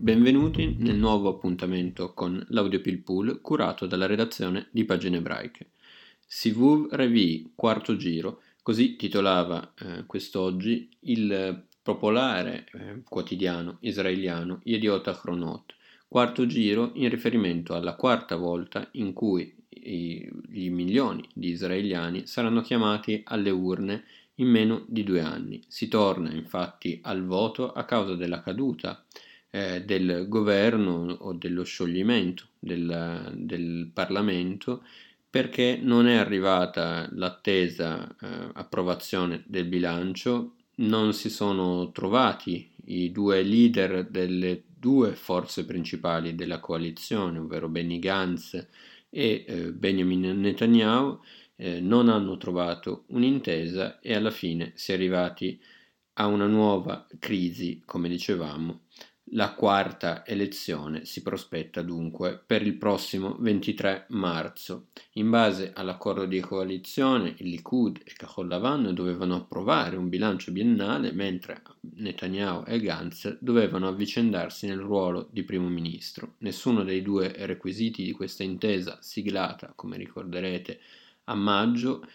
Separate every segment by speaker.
Speaker 1: benvenuti nel nuovo appuntamento con l'Audiopil Pool curato dalla redazione di Pagine Ebraiche. Sivuv Revi, quarto giro, così titolava quest'oggi il popolare quotidiano israeliano Yediot Ahronot, quarto giro in riferimento alla quarta volta in cui i milioni di israeliani saranno chiamati alle urne in meno di 2 anni. Si torna infatti al voto a causa della caduta del governo o dello scioglimento del Parlamento, perché non è arrivata l'attesa approvazione del bilancio, non si sono trovati i due leader delle due forze principali della coalizione, ovvero Benny Gantz e Benjamin Netanyahu, non hanno trovato un'intesa e alla fine si è arrivati a una nuova crisi, come dicevamo. La quarta elezione si prospetta dunque per il prossimo 23 marzo. In base all'accordo di coalizione, il Likud e Kahol Lavan dovevano approvare un bilancio biennale, mentre Netanyahu e Gantz dovevano avvicendarsi nel ruolo di primo ministro. Nessuno dei due requisiti di questa intesa, siglata, come ricorderete, a maggio,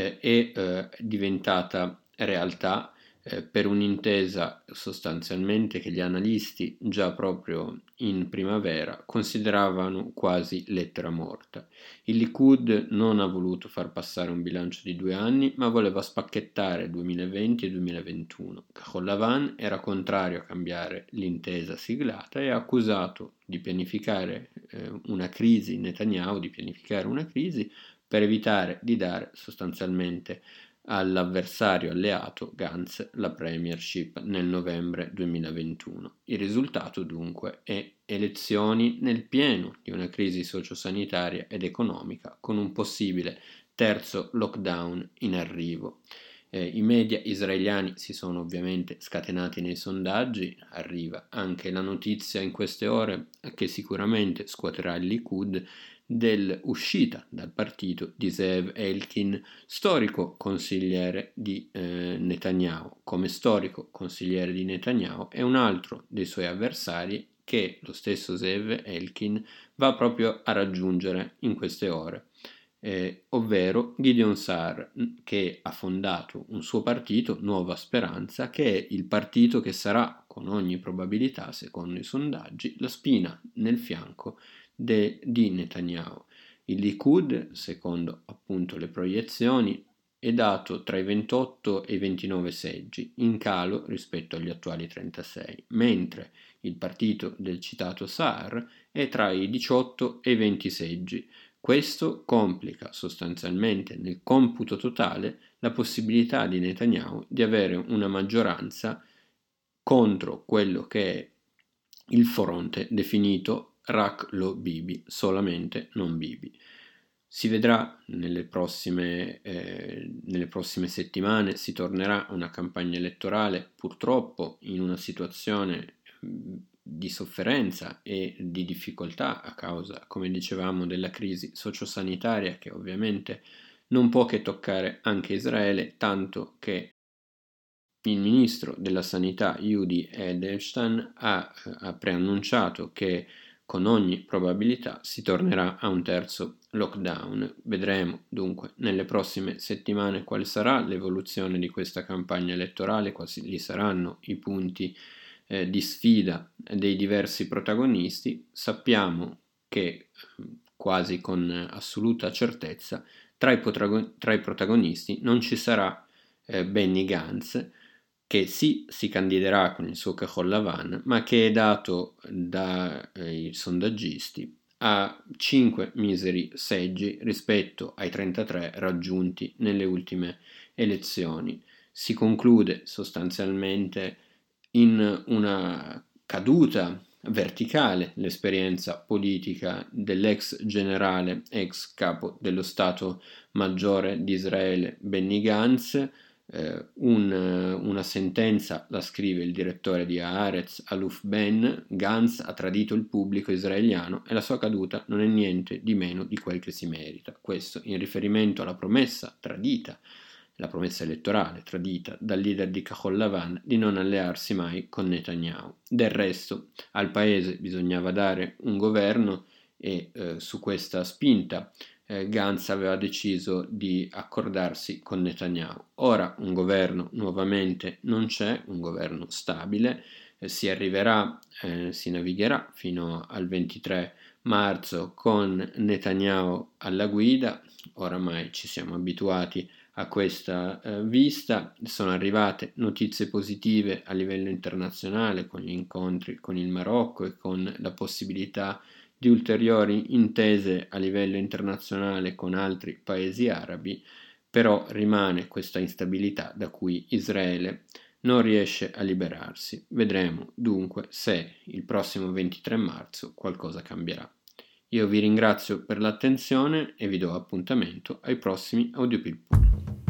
Speaker 1: è diventata realtà per un'intesa sostanzialmente che gli analisti già proprio in primavera consideravano quasi lettera morta. Il Likud non ha voluto far passare un bilancio di 2 anni, ma voleva spacchettare 2020 e 2021. Kahol Lavan era contrario a cambiare l'intesa siglata e ha accusato di pianificare una crisi, Netanyahu di pianificare una crisi per evitare di dare sostanzialmente all'avversario alleato Gantz la premiership nel novembre 2021. Il risultato dunque è elezioni nel pieno di una crisi sociosanitaria ed economica con un possibile terzo lockdown in arrivo. I media israeliani si sono ovviamente scatenati nei sondaggi, arriva anche la notizia in queste ore che sicuramente scuoterà il Likud dell'uscita dal partito di Zeev Elkin, storico consigliere di Netanyahu. Come storico consigliere di Netanyahu è un altro dei suoi avversari che lo stesso Zeev Elkin va proprio a raggiungere in queste ore, ovvero Gideon Sa'ar, che ha fondato un suo partito, Nuova Speranza, che è il partito che sarà, con ogni probabilità, secondo i sondaggi, la spina nel fianco di Netanyahu. Il Likud, secondo appunto le proiezioni, è dato tra i 28 e i 29 seggi, in calo rispetto agli attuali 36, mentre il partito del citato Sa'ar è tra i 18 e i 20 seggi. Questo complica sostanzialmente nel computo totale la possibilità di Netanyahu di avere una maggioranza contro quello che è il fronte definito Rak lo Bibi, solamente non Bibi. Si vedrà nelle prossime settimane, si tornerà a una campagna elettorale purtroppo in una situazione di sofferenza e di difficoltà a causa, come dicevamo, della crisi sociosanitaria che ovviamente non può che toccare anche Israele, tanto che il ministro della sanità Yudi Edelstein ha preannunciato che con ogni probabilità si tornerà a un terzo lockdown. Vedremo dunque nelle prossime settimane quale sarà l'evoluzione di questa campagna elettorale, quali saranno i punti di sfida dei diversi protagonisti. Sappiamo che quasi con assoluta certezza tra i protagonisti non ci sarà Benny Gantz, che sì si candiderà con il suo Kahol Lavan, ma che è dato dai sondaggisti a 5 miseri seggi rispetto ai 33 raggiunti nelle ultime elezioni. Si conclude sostanzialmente in una caduta verticale l'esperienza politica dell'ex generale, ex capo dello Stato Maggiore di Israele Benny Gantz. Una sentenza la scrive il direttore di Haaretz, Aluf Ben: Gantz ha tradito il pubblico israeliano e la sua caduta non è niente di meno di quel che si merita. Questo in riferimento alla promessa tradita la promessa elettorale tradita dal leader di Kahol Lavan di non allearsi mai con Netanyahu. Del resto al paese bisognava dare un governo e su questa spinta Gantz aveva deciso di accordarsi con Netanyahu. Ora un governo nuovamente non c'è, un governo stabile, si navigherà fino al 23 marzo con Netanyahu alla guida. Oramai ci siamo abituati a questa vista. Sono arrivate notizie positive a livello internazionale con gli incontri con il Marocco e con la possibilità di ulteriori intese a livello internazionale con altri paesi arabi, però rimane questa instabilità da cui Israele non riesce a liberarsi. Vedremo dunque se il prossimo 23 marzo qualcosa cambierà. Io vi ringrazio per l'attenzione e vi do appuntamento ai prossimi AudioPilpul.